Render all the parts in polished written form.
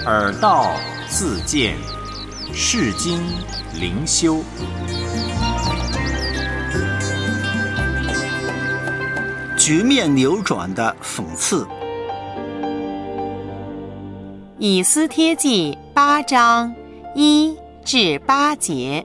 耳道自见，世经灵修。 局面扭转的讽刺。 以斯帖记8章1至8节。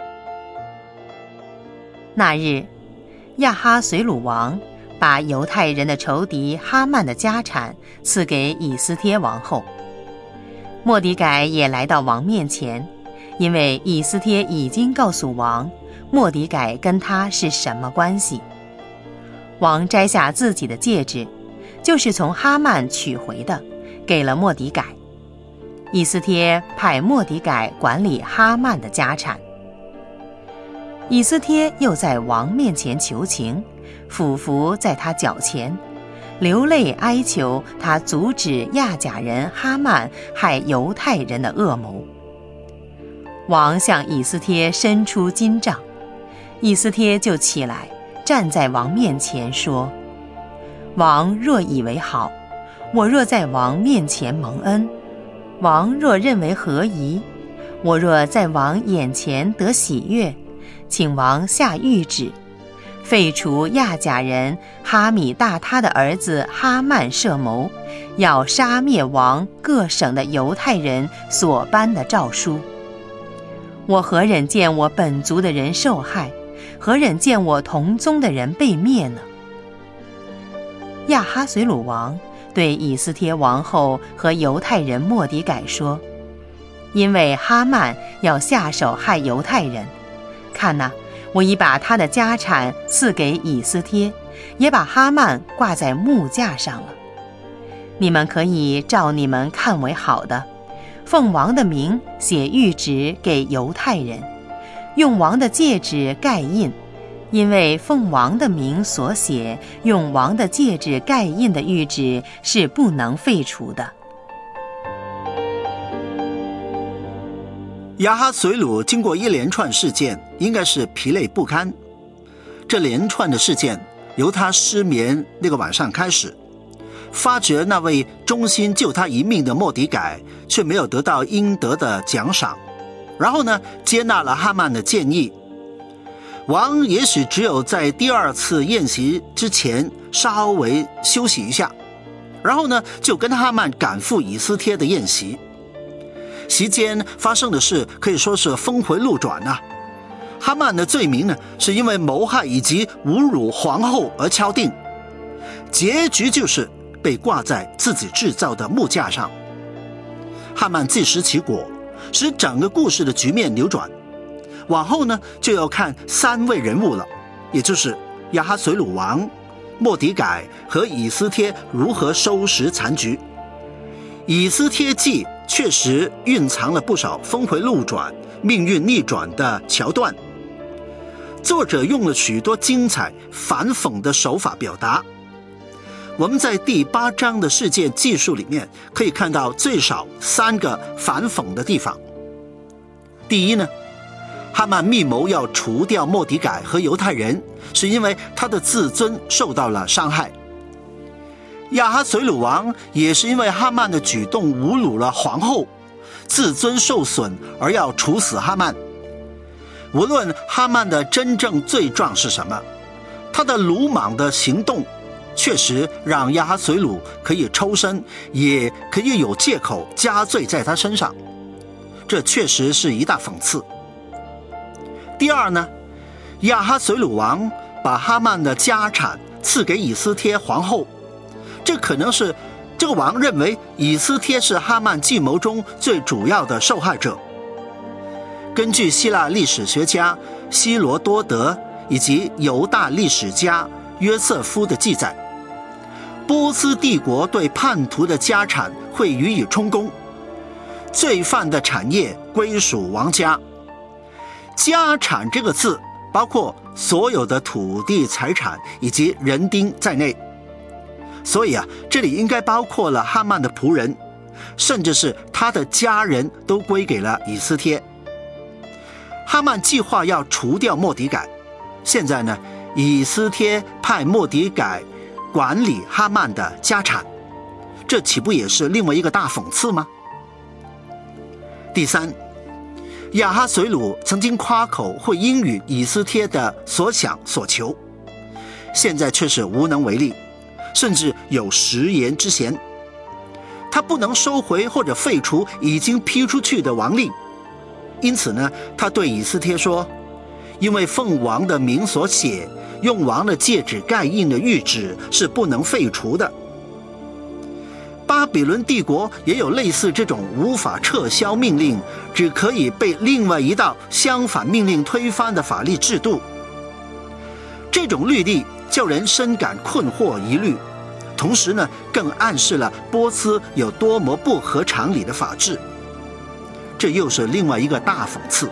那日，亚哈随鲁王把犹太人的仇敌哈曼的家产赐给以斯帖王后。末底改也来到王面前，因为以斯帖已经告诉王，末底改跟他是什么关系。王摘下自己的戒指，就是从哈曼取回的，给了末底改。以斯帖派末底改管理哈曼的家产。以斯帖又在王面前求情，俯伏在他脚前，流泪哀求他阻止亚甲人哈曼害犹太人的恶谋。王向以斯帖伸出金杖，以斯帖就起来，站在王面前说：王若以为好，我若在王面前蒙恩，王若认为合宜，我若在王眼前得喜悦，请王下谕旨，废除亚甲人哈米大他的儿子哈曼设谋，要杀灭王各省的犹太人所颁的诏书。我何忍见我本族的人受害，何忍见我同宗的人被灭呢？亚哈随鲁王对以斯帖王后和犹太人末底改说：因为哈曼要下手害犹太人，看哪，我已把他的家产赐给以斯帖，也把哈曼挂在木架上了。你们可以照你们看为好的，奉王的名写谕旨给犹太人，用王的戒指盖印，因为奉王的名所写，用王的戒指盖印的谕旨是不能废除的。 亚哈随鲁经过一连串事件，应该是疲累不堪。这连串的事件由他失眠那个晚上开始，发觉那位忠心救他一命的末底改却没有得到应得的奖赏，然后呢，接纳了哈曼的建议。王也许只有在第二次宴席之前稍微休息一下，然后呢，就跟哈曼赶赴以斯帖的宴席。席间发生的事可以说是峰回路转啊。哈曼的罪名呢，是因为谋害以及侮辱皇后而敲定，结局就是被挂在自己制造的木架上。哈曼自食其果，使整个故事的局面扭转。往后呢，就要看3位人物了，也就是亚哈随鲁王、末底改和以斯帖如何收拾残局。以斯帖记确实蕴藏了不少峰回路转、命运逆转的桥段，作者用了许多精彩反讽的手法表达。我们在第8章的事件记述里面可以看到最少3个反讽的地方。第一呢，哈曼密谋要除掉末底改和犹太人，是因为他的自尊受到了伤害。亚哈随鲁王也是因为哈曼的举动侮辱了皇后，自尊受损而要处死哈曼。无论哈曼的真正罪状是什么，他的鲁莽的行动确实让亚哈随鲁可以抽身，也可以有借口加罪在他身上，这确实是一大讽刺。第二呢，亚哈随鲁王把哈曼的家产赐给以斯帖皇后，这可能是这个王认为以斯帖是哈曼计谋中最主要的受害者。根据希腊历史学家希罗多德以及犹大历史家约瑟夫的记载，波斯帝国对叛徒的家产会予以充公，罪犯的产业归属王家。家产这个字包括所有的土地财产以及人丁在内，所以这里应该包括了哈曼的仆人，甚至是他的家人都归给了以斯帖。哈曼计划要除掉末底改，现在呢，以斯帖派末底改管理哈曼的家产，这岂不也是另外一个大讽刺吗？ 第三，亚哈随鲁曾经夸口会应允以斯帖的所想所求，现在却是无能为力，甚至有食言之嫌。他不能收回或者废除已经批出去的王令，因此呢，他对以斯帖说，因为奉王的名所写，用王的戒指盖印的谕旨是不能废除的。巴比伦帝国也有类似这种无法撤销命令，只可以被另外一道相反命令推翻的法律制度。这种律例叫人深感困惑疑虑，同时呢，更暗示了波斯有多么不合常理的法治。这又是另外一个大讽刺。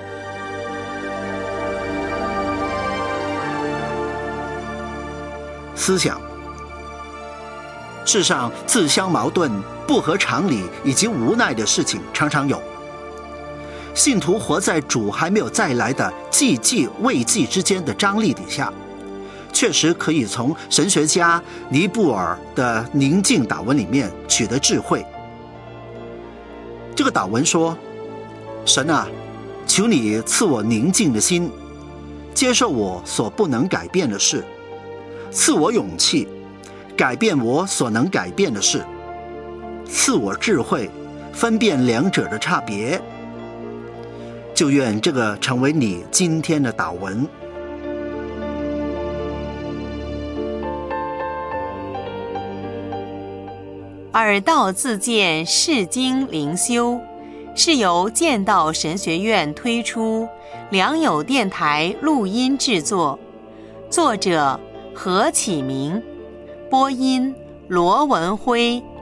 思想，世上自相矛盾、不合常理以及无奈的事情常常有。信徒活在主还没有再来的既济未济之间的张力底下，确实可以从神学家尼布尔的宁静祷文里面取得智慧。这个祷文说，神啊，求你赐我宁静的心，接受我所不能改变的事，赐我勇气，改变我所能改变的事，赐我智慧，分辨两者的差别。就愿这个成为你今天的祷文。 尔道自荐释经灵修，是由剑道神学院推出，良友电台录音制作，作者何启明，播音罗文辉。